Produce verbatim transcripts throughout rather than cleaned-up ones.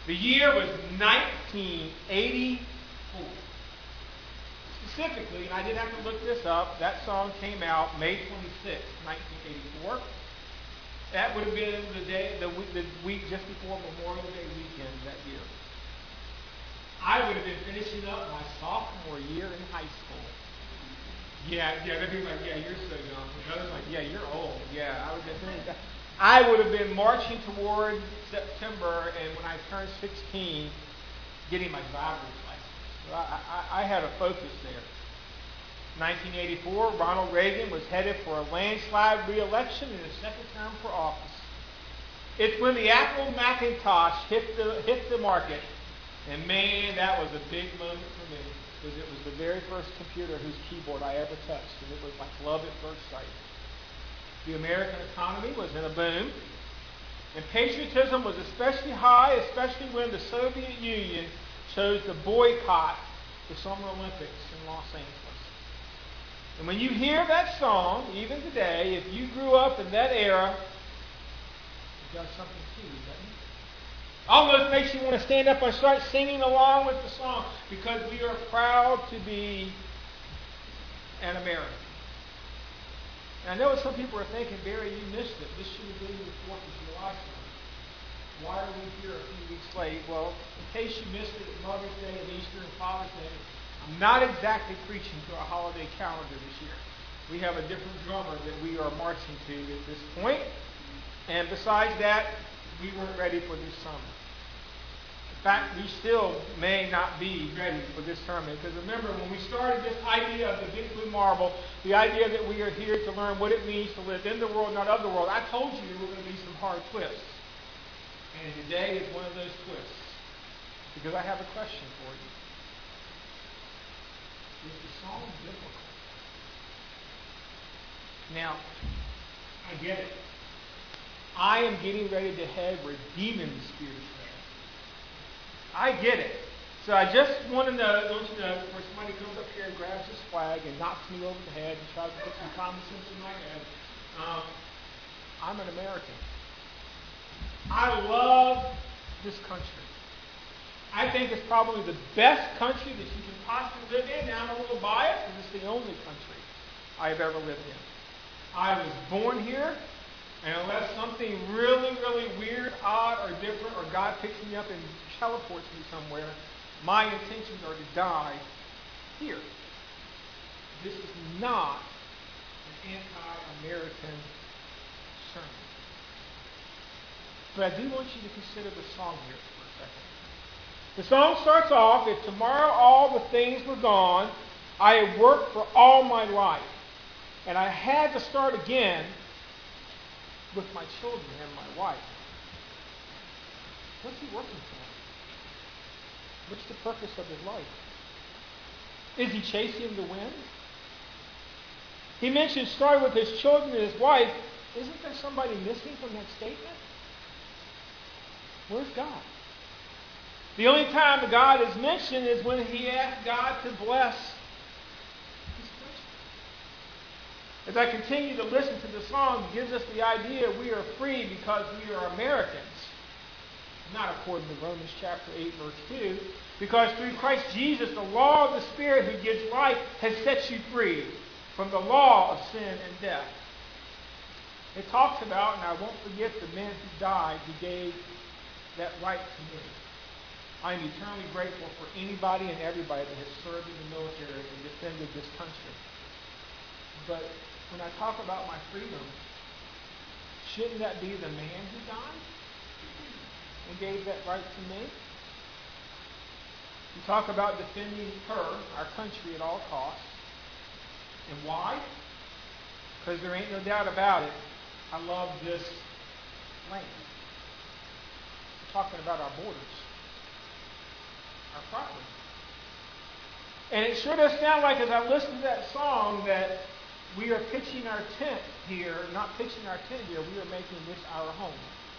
The year was nineteen eighty-four. Specifically, and I did have to look this up, that song came out May twenty-sixth, nineteen eighty-four. That would have been the day, the week, the week just before Memorial Day weekend that year. I would have been finishing up my sophomore year in high school. Yeah, yeah, they'd be like, yeah, you're so young. And others like, yeah, you're old. Yeah, I would have been. I would have been marching toward September, and when I turned sixteen, getting my driver's license. So I, I, I had a focus there. nineteen eighty-four, Ronald Reagan was headed for a landslide re-election in his second term for office. It's when the Apple Macintosh hit the hit the market, and man, that was a big moment for me, because it was the very first computer whose keyboard I ever touched, and it was like love at first sight. The American economy was in a boom, and patriotism was especially high, especially when the Soviet Union chose to boycott the Summer Olympics in Los Angeles. And when you hear that song, even today, if you grew up in that era, it does something to you, doesn't it? Almost makes you want to stand up and start singing along with the song, because we are proud to be an American. And I know what some people are thinking, Barry, you missed it. This should have been your fourth of July song. Why are we here a few weeks late? Well, in case you missed it at Mother's Day and Easter and Father's Day, I'm not exactly preaching to a holiday calendar this year. We have a different drummer that we are marching to at this point. And besides that, we weren't ready for this sermon. In fact, we still may not be ready for this sermon. Because remember, when we started this idea of the Big Blue Marble, the idea that we are here to learn what it means to live in the world, not of the world, I told you there were going to be some hard twists. And today is one of those twists. Because I have a question for you. Is the song biblical? Now, I get it. I am getting ready to head where demons fear to tread. I get it. So I just want to know, don't you know, before somebody comes up here and grabs this flag and knocks me over the head and tries to put some common sense in my head, um, I'm an American. I love this country. I think it's probably the best country that you can possibly live in. Now I'm a little biased, because it's the only country I have ever lived in. I was born here, and unless something really, really weird, odd, or different, or God picks me up and teleports me somewhere, my intentions are to die here. This is not an anti-American sermon. But I do want you to consider the song here for a second. The song starts off, if tomorrow all the things were gone, I have worked for all my life. And I had to start again with my children and my wife. What's he working for? What's the purpose of his life? Is he chasing the wind? He mentions starting with his children and his wife. Isn't there somebody missing from that statement? Where's God? The only time God is mentioned is when he asked God to bless his creation. As I continue to listen to the song, it gives us the idea we are free because we are Americans. Not according to Romans chapter eight, verse two. Because through Christ Jesus, the law of the Spirit who gives life has set you free from the law of sin and death. It talks about, and I won't forget the men who died who gave that right to me. I am eternally grateful for anybody and everybody that has served in the military and defended this country. But when I talk about my freedom, shouldn't that be the man who died and gave that right to me? We talk about defending her, our country, at all costs. And why? Because there ain't no doubt about it. I love this land. We're talking about our borders, our property. And it sure does sound like, as I listen to that song, that we are pitching our tent here, not pitching our tent here, we are making this our home.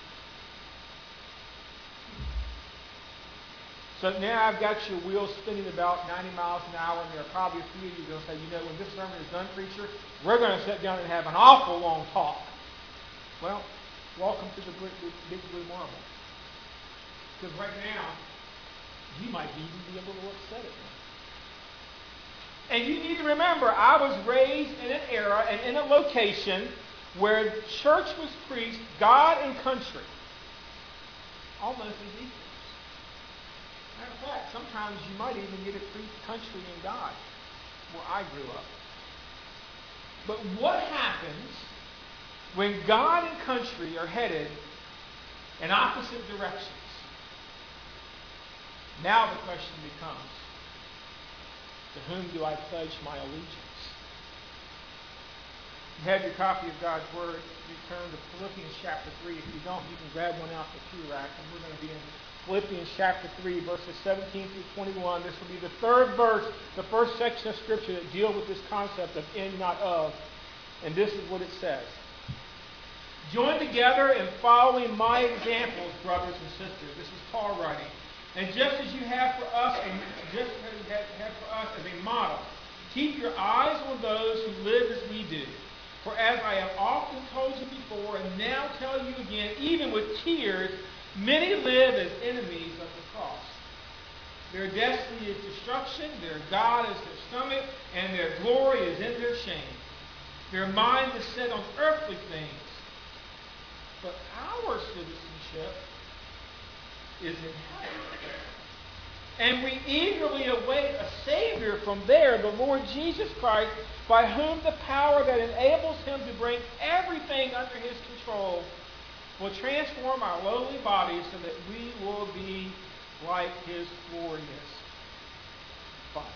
So now I've got your wheels spinning about ninety miles an hour, and there are probably a few of you going to say, you know, when this sermon is done, preacher, we're going to sit down and have an awful long talk. Well, welcome to the Big Blue Marble. Because right now, you might even be a little upset at me. And you need to remember, I was raised in an era and in a location where church was preached, God and country, almost as equals. Matter of fact, sometimes you might even get it preached country and God, where I grew up. But what happens when God and country are headed in opposite directions? Now the question becomes, to whom do I pledge my allegiance? You have your copy of God's Word. You turn to Philippians chapter three. If you don't, you can grab one out the pew rack. And we're going to be in Philippians chapter three, verses seventeen through twenty-one. This will be the third verse, the first section of Scripture that deal with this concept of in, not of. And this is what it says. Join together in following my examples, brothers and sisters. This is Paul writing. And just as you have for us, and just as you have for us as a model, keep your eyes on those who live as we do. For as I have often told you before, and now tell you again, even with tears, many live as enemies of the cross. Their destiny is destruction, their God is their stomach, and their glory is in their shame. Their mind is set on earthly things. But our citizenship is in heaven. And we eagerly await a Savior from there, the Lord Jesus Christ, by whom the power that enables him to bring everything under his control will transform our lowly bodies so that we will be like his glorious body.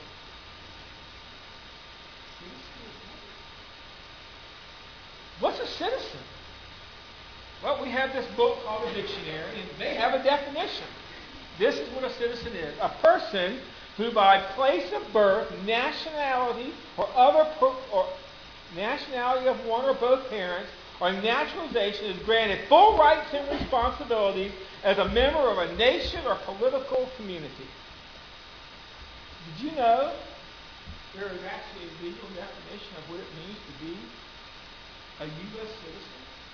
What's a citizen? Well, we have this book called a dictionary, and they have a definition. This is what a citizen is. A person who by place of birth, nationality, or other per- or nationality of one or both parents, or naturalization is granted full rights and responsibilities as a member of a nation or political community. Did you know there is actually a legal definition of what it means to be a U S citizen?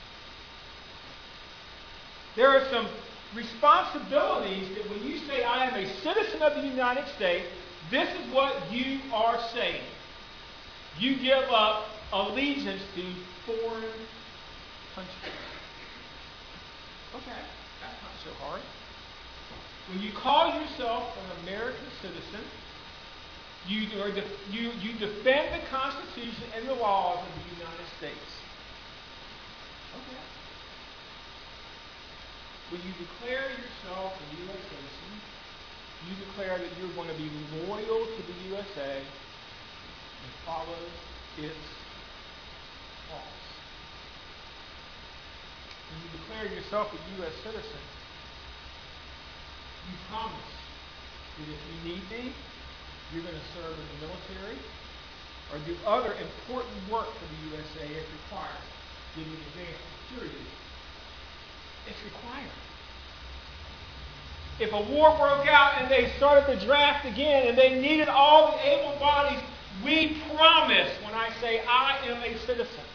There are some responsibilities that when you say, I am a citizen of the United States, this is what you are saying. You give up allegiance to foreign countries. Okay, that's not so hard. When you call yourself an American citizen, you, are de- you, you defend the Constitution and the laws of the United States. Okay. When you declare yourself a U S citizen, you declare that you're going to be loyal to the U S A and follow its laws. When you declare yourself a U S citizen, you promise that if you need be, you're going to serve in the military or do other important work for the U S A if required. Give you an example. Security. It's required. If a war broke out and they started the draft again and they needed all the able bodies, we promise when I say I am a citizen.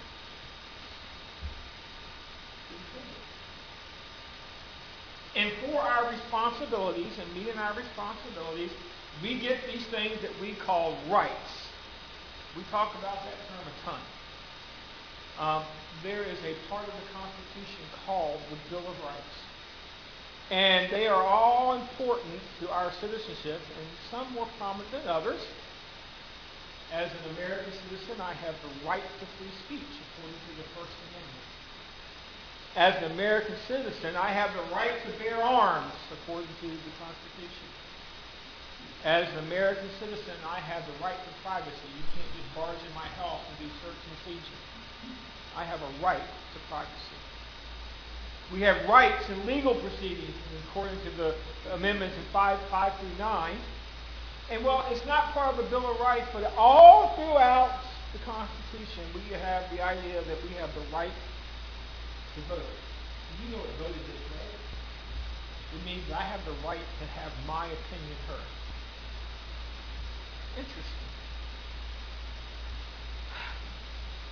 And for our responsibilities and meeting our responsibilities, we get these things that we call rights. We talk about that term a ton. Um, there is a part of the Constitution called the Bill of Rights. And they are all important to our citizenship, and some more prominent than others. As an American citizen, I have the right to free speech according to the First Amendment. As an American citizen, I have the right to bear arms according to the Constitution. As an American citizen, I have the right to privacy. You can't just barge in my house and do search and seizure. I have a right to privacy. We have rights in legal proceedings according to the amendments in five, five through nine. And well, it's not part of the Bill of Rights, but all throughout the Constitution, we have the idea that we have the right to vote. You know what voting is, right? It means I have the right to have my opinion heard. Interesting.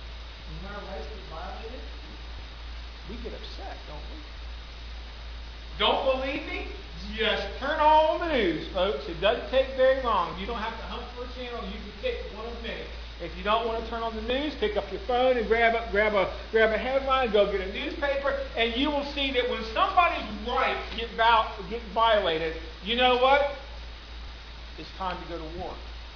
When our rights get violated, we get upset, don't we? Don't believe me? Just turn on the news, folks. It doesn't take very long. You don't have to hunt for a channel. You can pick one of many. If you don't want to turn on the news, pick up your phone and grab a, grab a, grab a headline, go get a newspaper, and you will see that when somebody's rights get, val- get violated, you know what? It's time to go to war.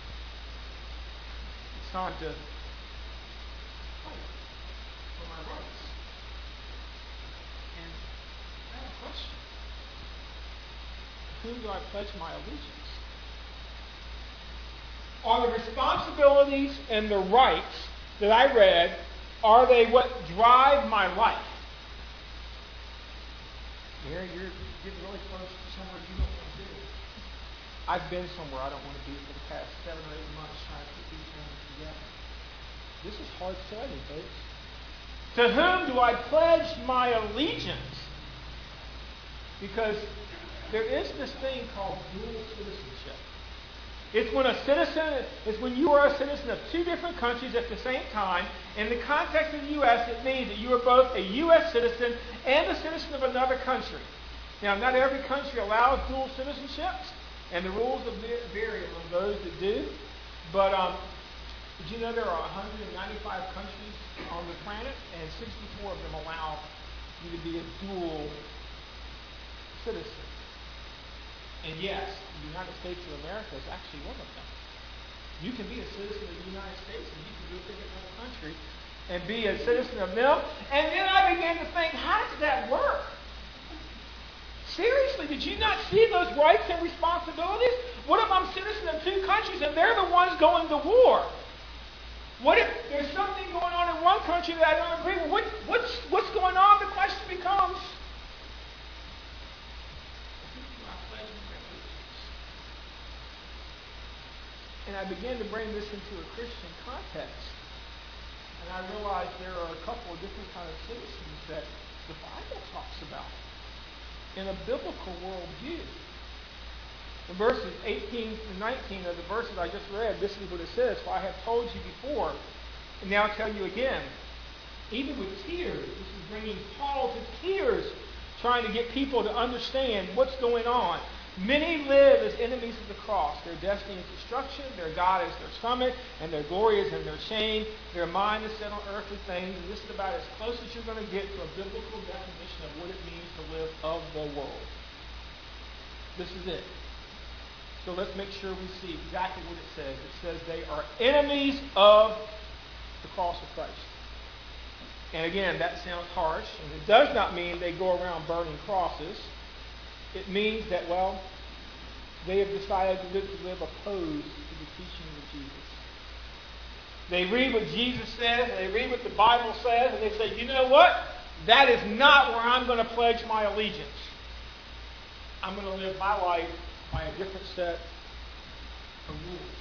It's time to fight for my rights. And I have a question. To whom do I pledge my allegiance? Are the responsibilities and the rights that I read, are they what drive my life? Mary, you're getting really close to somewhere you don't want to be. I've been somewhere I don't want to be for the past seven or eight months trying to put these things together. This is hard sledding, folks. To whom do I pledge my allegiance? Because there is this thing called dual citizenship. It's when a citizen, it's when you are a citizen of two different countries at the same time. In the context of the U S, it means that you are both a U S citizen and a citizen of another country. Now, not every country allows dual citizenships, and the rules vary among those that do. But um, did you know there are one hundred ninety-five countries on the planet, and sixty-four of them allow you to be a dual citizen? And yes, the United States of America is actually one of them. You can be a citizen of the United States and you can go pick another country and be a citizen of them. And then I began to think, how does that work? Seriously, did you not see those rights and responsibilities? What if I'm a citizen of two countries and they're the ones going to war? What if there's something going on in one country that I don't agree with? What, what's, what's going on? The question becomes, and I began to bring this into a Christian context. And I realized there are a couple of different kinds of citizens that the Bible talks about in a biblical worldview. In verses eighteen to nineteen of the verses I just read, this is what it says. For I have told you before, and now tell you again, even with tears, this is bringing Paul to tears, trying to get people to understand what's going on. Many live as enemies of the cross. Their destiny is destruction, their God is their stomach, and their glory is in their shame. Their mind is set on earthly things, and this is about as close as you're going to get to a biblical definition of what it means to live of the world. This is it. So let's make sure we see exactly what it says. It says they are enemies of the cross of Christ. And again, that sounds harsh, and it does not mean they go around burning crosses. It means that, well, they have decided to live, to live opposed to the teachings of Jesus. They read what Jesus says, and they read what the Bible says, and they say, you know what? That is not where I'm going to pledge my allegiance. I'm going to live my life by a different set of rules.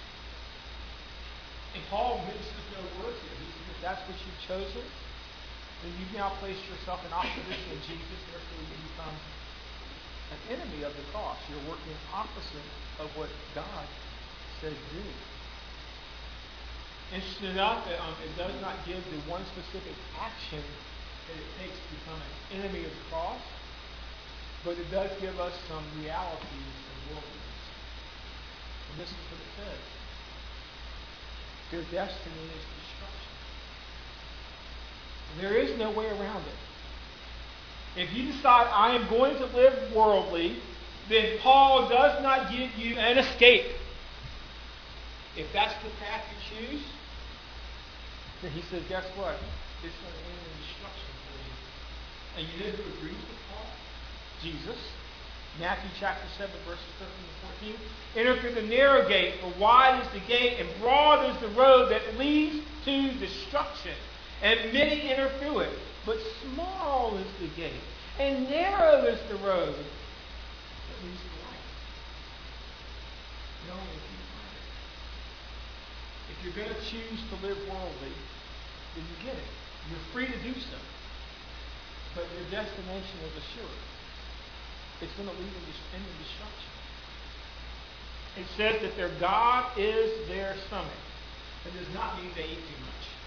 And Paul minces no words here. He says, if that's what you've chosen, then you've now placed yourself in opposition to Jesus, therefore you become an enemy of the cross. You're working opposite of what God said do. Interesting enough, um, it does not give the one specific action that it takes to become an enemy of the cross, but it does give us some realities and worldliness. And this is what it says. Their destiny is destruction. And there is no way around it. If you decide I am going to live worldly, then Paul does not give you an escape. If that's the path you choose, then he says, guess what? It's going to end in destruction for you. And you know who agrees with Paul? Jesus. Matthew chapter seven, verses thirteen and fourteen. Enter through the narrow gate, for wide is the gate, and broad is the road that leads to destruction. And many enter through it. But small is the gate, and narrow is the road that leads to life. No, if you find it. If you're going to choose to live worldly, then you get it. You're free to do so. But your destination is assured. It's going to lead into destruction. It says that their God is their stomach. That does not mean they eat too much.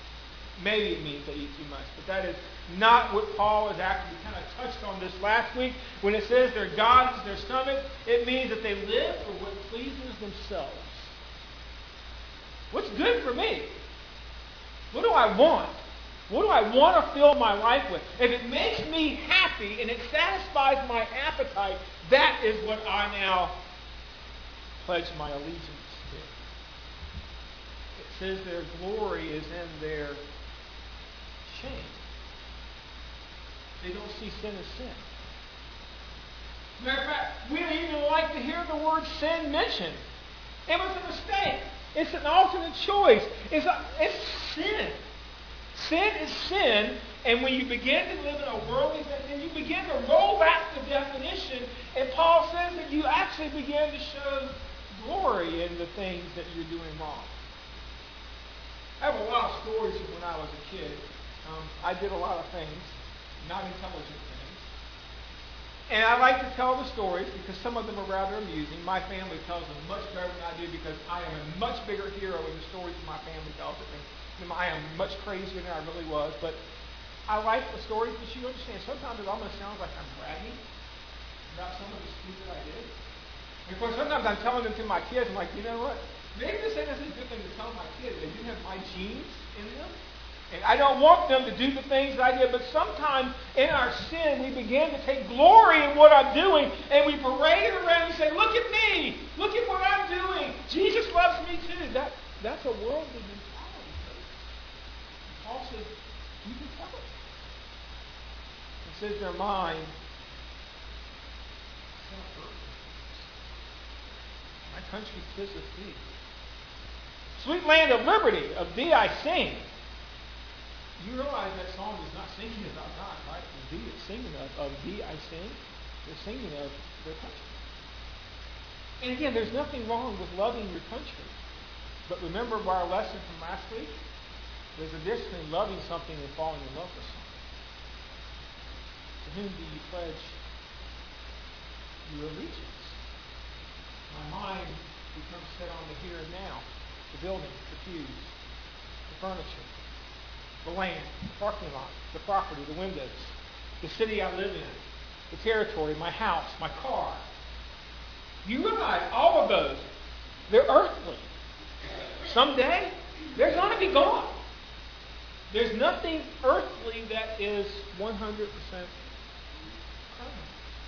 Maybe it means they eat too much, but that is not what Paul has actually kind of touched on this last week. When it says their God is their stomach, it means that they live for what pleases themselves. What's good for me? What do I want? What do I want to fill my life with? If it makes me happy and it satisfies my appetite, that is what I now pledge my allegiance to. It says their glory is in their shame. They don't see sin as sin. Matter of fact, we don't even like to hear the word sin mentioned. It was a mistake. It's an alternate choice. It's, a, it's sin. Sin is sin, and when you begin to live in a worldly thing, then you begin to roll back the definition, and Paul says that you actually begin to show glory in the things that you're doing wrong. I have a lot of stories from when I was a kid. Um, I did a lot of things, not intelligent things. And I like to tell the stories because some of them are rather amusing. My family tells them much better than I do because I am a much bigger hero in the stories that my family tells of me. I am much crazier than I really was, but I like the stories that you understand. Sometimes it almost sounds like I'm bragging about some of the stupid I did. And of course, sometimes I'm telling them to my kids. I'm like, you know what? Maybe this isn't a good thing to tell my kids. They do have my genes in them. And I don't want them to do the things that I did, but sometimes in our sin, we begin to take glory in what I'm doing, and we parade it around and say, look at me! Look at what I'm doing! Jesus loves me too! That, that's a worldly mentality. Paul says, you can tell it. It says their mind, my country kisseth thee. Sweet land of liberty, of thee I sing. You realize that song is not singing about God, right? Thee is singing of, of thee I sing. They're singing of their country. And again, there's nothing wrong with loving your country. But remember our lesson from last week? There's a difference between loving something and falling in love with something. To whom do you pledge your allegiance? My mind becomes set on the here and now. The building, the pews, the furniture, the land, the parking lot, the property, the windows, the city I live in, the territory, my house, my car. You realize all of those, they're earthly. Someday, they're going to be gone. There's nothing earthly that is one hundred percent permanent.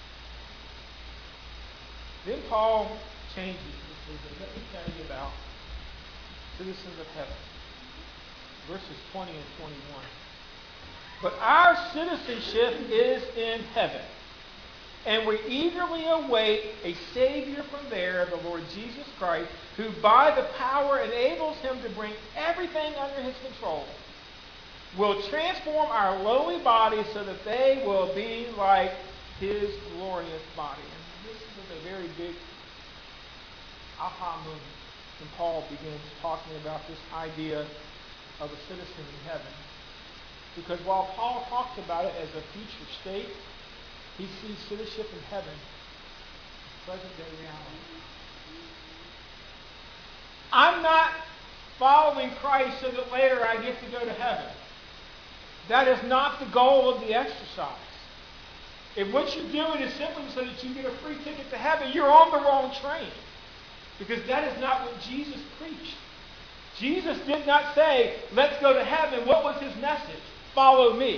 Then Paul changes and says, let me tell you about citizens of heaven. Verses twenty and twenty-one. But our citizenship is in heaven, and we eagerly await a Savior from there, the Lord Jesus Christ, who by the power enables him to bring everything under his control, will transform our lowly bodies so that they will be like his glorious body. And this is a very big aha moment when Paul begins talking about this idea of a citizen in heaven. Because while Paul talks about it as a future state, he sees citizenship in heaven as present day reality. I'm not following Christ so that later I get to go to heaven. That is not the goal of the exercise. If what you're doing is simply so that you get a free ticket to heaven, you're on the wrong train. Because that is not what Jesus preached. Jesus did not say, let's go to heaven. What was his message? Follow me.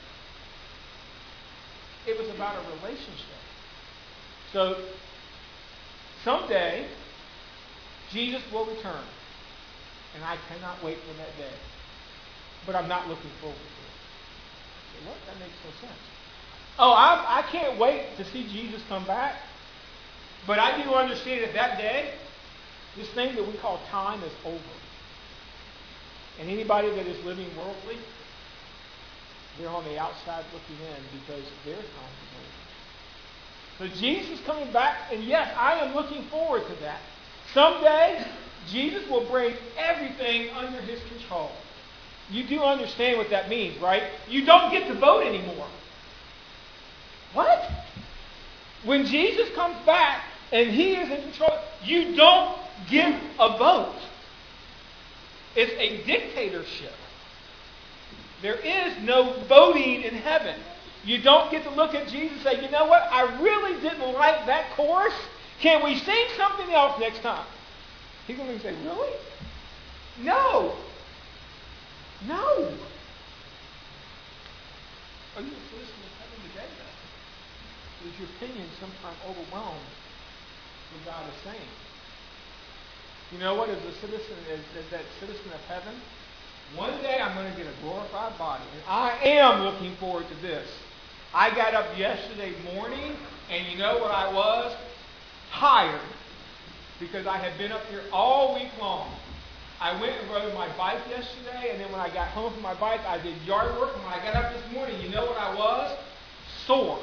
It was about a relationship. So, someday, Jesus will return. And I cannot wait for that day. But I'm not looking forward to it. So what? That makes no sense. Oh, I, I can't wait to see Jesus come back. But I do understand that that day, this thing that we call time is over. And anybody that is living worldly, they're on the outside looking in because their time is over. So Jesus is coming back, and yes, I am looking forward to that. Someday, Jesus will bring everything under his control. You do understand what that means, right? You don't get to vote anymore. What? When Jesus comes back and he is in control, you don't get a vote. It's a dictatorship. There is no voting in heaven. You don't get to look at Jesus and say, you know what, I really didn't like that chorus. Can we sing something else next time? He's going to say, really? No. No. Are you a citizen of heaven today, though? Is your opinion sometimes overwhelmed with what God is saying? You know what? As a citizen, as, as that citizen of heaven, one day I'm going to get a glorified body. And I am looking forward to this. I got up yesterday morning, and you know what I was? Tired. Because I had been up here all week long. I went and rode my bike yesterday, and then when I got home from my bike, I did yard work. And when I got up this morning, you know what I was? Sore.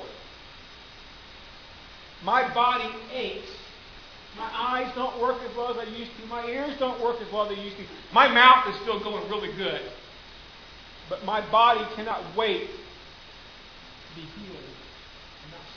My body aches. My eyes don't work as well as I used to. My ears don't work as well as they used to. My mouth is still going really good. But my body cannot wait to be healed and not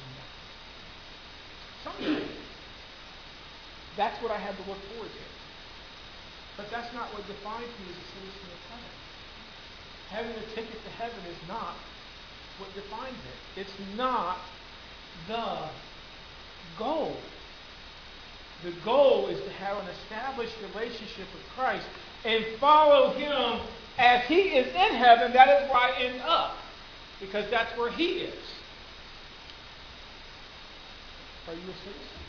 suffering anymore. Someday. That's what I have to look forward to. But that's not what defines me as a citizen of heaven. Having a ticket to heaven is not what defines it. It's not the goal. The goal is to have an established relationship with Christ and follow Him as He is in heaven. That is where I end up. Because that's where He is. Are you a citizen?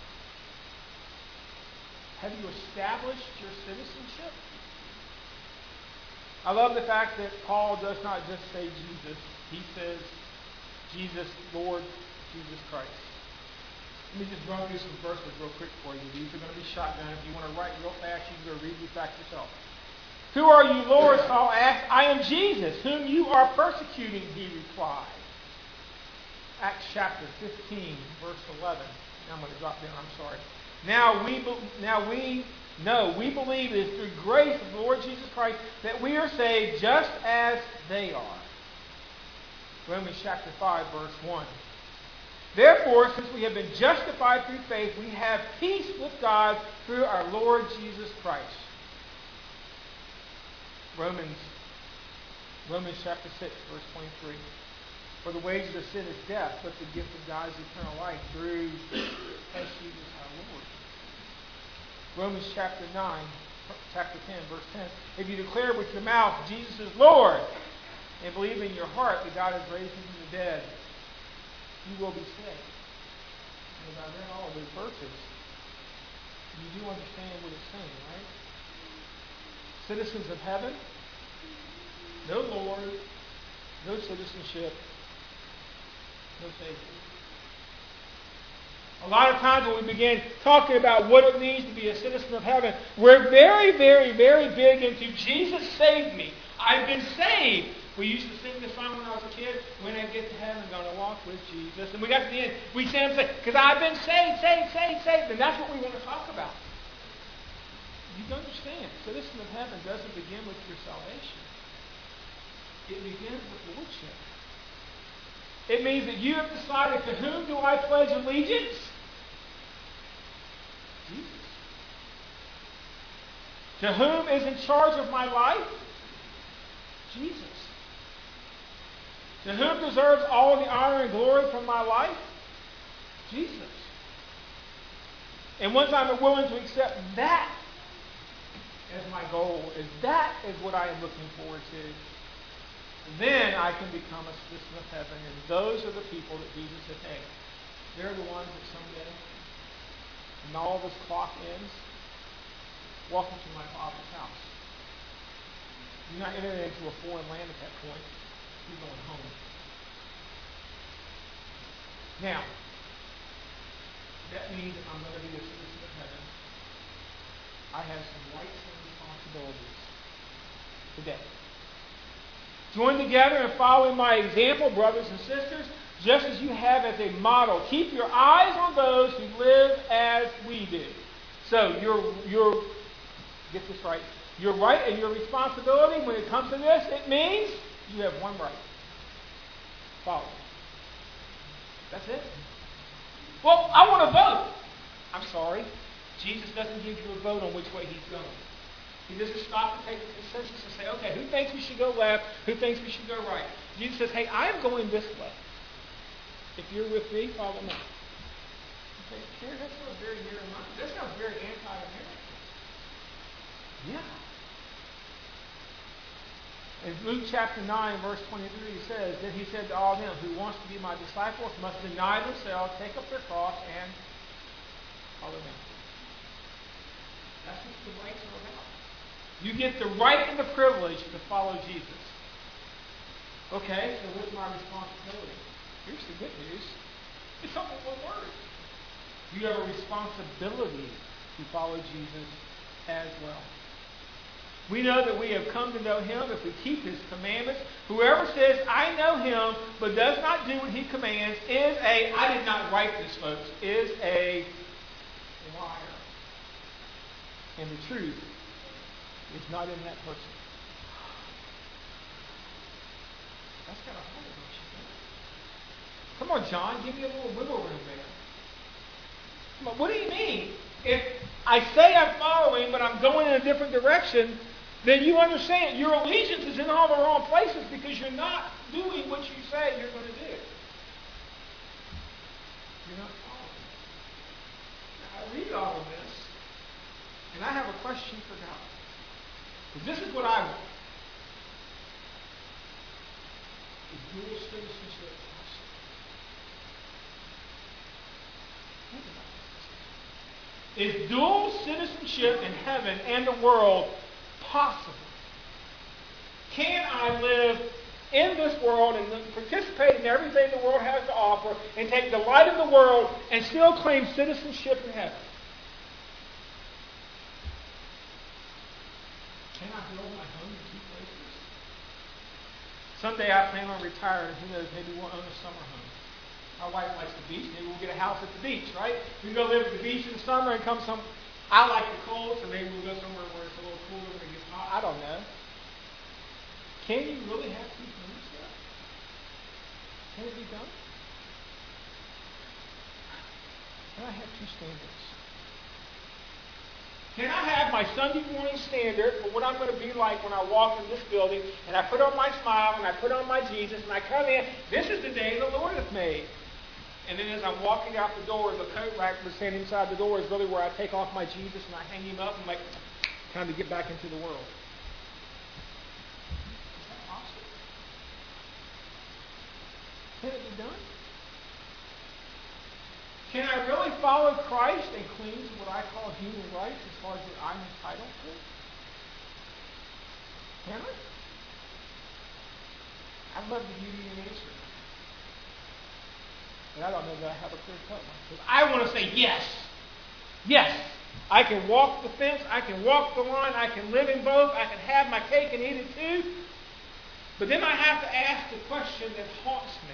Have you established your citizenship? I love the fact that Paul does not just say Jesus. He says Jesus, Lord, Jesus Christ. Let me just run through some verses real quick for you. These are going to be shotgun. If you want to write real fast, you can go read these back yourself. Who are you, Lord? Saul asked. I am Jesus, whom you are persecuting, he replied. Acts chapter fifteen, verse eleven. Now I'm going to drop down. I'm sorry. Now we, now we know, we believe it is through grace of the Lord Jesus Christ that we are saved just as they are. Romans chapter five, verse one. Therefore, since we have been justified through faith, we have peace with God through our Lord Jesus Christ. Romans, Romans chapter six, verse twenty-three. For the wages of sin is death, but the gift of God is eternal life through Christ Jesus our Lord. Romans chapter nine, chapter ten, verse ten. If you declare with your mouth Jesus is Lord, and believe in your heart that God has raised him from the dead, you will be saved. And as I read all of those verses, you do understand what it's saying, right? Citizens of heaven, no Lord, no citizenship, no Savior. A lot of times when we begin talking about what it means to be a citizen of heaven, we're very, very, very big into Jesus saved me. I've been saved. We used to sing this song when I was a kid. When I get to heaven, I'm going to walk with Jesus. And we got to the end. We stand and say, because I've been saved, saved, saved, saved. And that's what we want to talk about. You don't understand. Citizen of heaven doesn't begin with your salvation. It begins with lordship. It means that you have decided, to whom do I pledge allegiance? Jesus. To whom is in charge of my life? Jesus. To whom deserves all the honor and glory from my life? Jesus. And once I'm willing to accept that as my goal, as that is what I am looking forward to, then I can become a citizen of heaven. And those are the people that Jesus said, hey, they're the ones that someday, when all this clock ends, welcome to my Father's house. You're not entering into a foreign land at that point. You're going home. Now, that means if I'm going to be a citizen of heaven, I have some rights and responsibilities today. Join together and follow my example, brothers and sisters, just as you have as a model. Keep your eyes on those who live as we do. So, your, your, get this right, your right and your responsibility when it comes to this, it means you have one right. Follow. That's it. Well, I want to vote. I'm sorry. Jesus doesn't give you a vote on which way he's going. He doesn't stop to take the consensus and say, okay, who thinks we should go left? Who thinks we should go right? Jesus says, hey, I'm going this way. If you're with me, follow me. You say, Karen, that sounds very near to mine. That sounds very anti-American. Yeah. In Luke chapter nine, verse twenty-three, he says, then he said to all them who wants to be my disciples must deny themselves, take up their cross, and follow me. That's what the rights are about. You get the right and the privilege to follow Jesus. Okay, so what's my responsibility? Here's the good news. It's only one word. You have a responsibility to follow Jesus as well. We know that we have come to know Him if we keep His commandments. Whoever says, I know Him, but does not do what He commands, is a, I did not write this, folks, is a liar. And the truth is not in that person. That's kind of hard, don't you think? Come on, John, give me a little wiggle room there. Come on, what do you mean? If I say I'm following, but I'm going in a different direction, then you understand your allegiance is in all the wrong places because you're not doing what you say you're going to do. You're not following. Now, I read all of this, and I have a question for God. Because this is what I want. Is dual citizenship possible? Think about this. Is dual citizenship in heaven and the world possible? Can I live in this world and participate in everything the world has to offer and take the light of the world and still claim citizenship in heaven? Can I build my home in two places? Someday I plan on retiring. Who knows? Maybe we'll own a summer home. My wife likes the beach. Maybe we'll get a house at the beach, right? We can go live at the beach in the summer and come some. I like the cold, so maybe we'll go somewhere where it's a little cooler when it gets hot. I don't know. Can you really have two homes there? Can it be done? Can I have two standards? Can I have my Sunday morning standard for what I'm going to be like when I walk in this building, and I put on my smile, and I put on my Jesus, and I come in, this is the day the Lord hath made. And then as I'm walking out the door, the coat rack that's standing inside the door is really where I take off my Jesus and I hang him up and I'm like, time to get back into the world. Is that possible? Can it be done? Can I really follow Christ and cling to what I call human rights as far as what I'm entitled to? Can I? I'd love to give you an answer. But I don't know that I have a clear cut one. Because I want to say yes. Yes. I can walk the fence. I can walk the line. I can live in both. I can have my cake and eat it too. But then I have to ask the question that haunts me.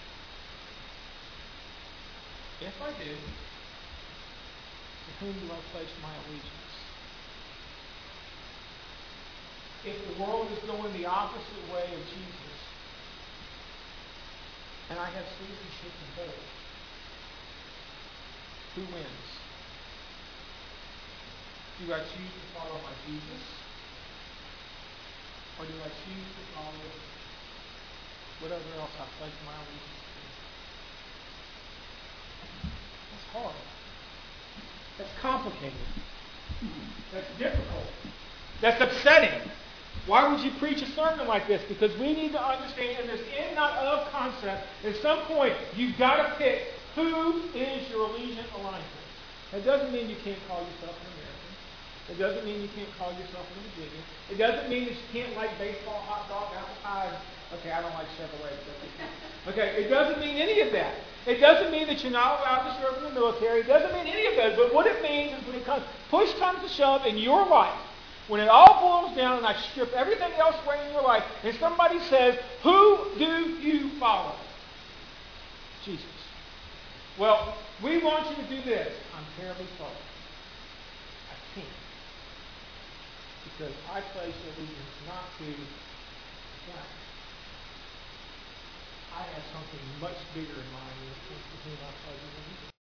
If I do, to whom do I place my allegiance? If the world is going the opposite way of Jesus, and I have citizenship in both, who wins? Do I choose to follow my Jesus? Or do I choose to follow whatever else I place my allegiance to? That's hard. That's complicated. That's difficult. That's upsetting. Why would you preach a sermon like this? Because we need to understand in this in not of concept, at some point you've got to pick who is your allegiance aligned with. That doesn't mean you can't call yourself an American. It doesn't mean you can't call yourself an Virginian. It doesn't mean that you can't like baseball, hot dog, apple pie. Okay, I don't like Chevrolet. Okay, it doesn't mean any of that. It doesn't mean that you're not allowed to serve in the military. It doesn't mean any of those. But what it means is when it comes, push comes to shove in your life, when it all boils down and I strip everything else away in your life, and somebody says, who do you follow? Jesus. Well, we want you to do this. I'm terribly sorry. I can't. Because I place allegiance not to God. I have something much bigger in mind when it comes to whom I place allegiance.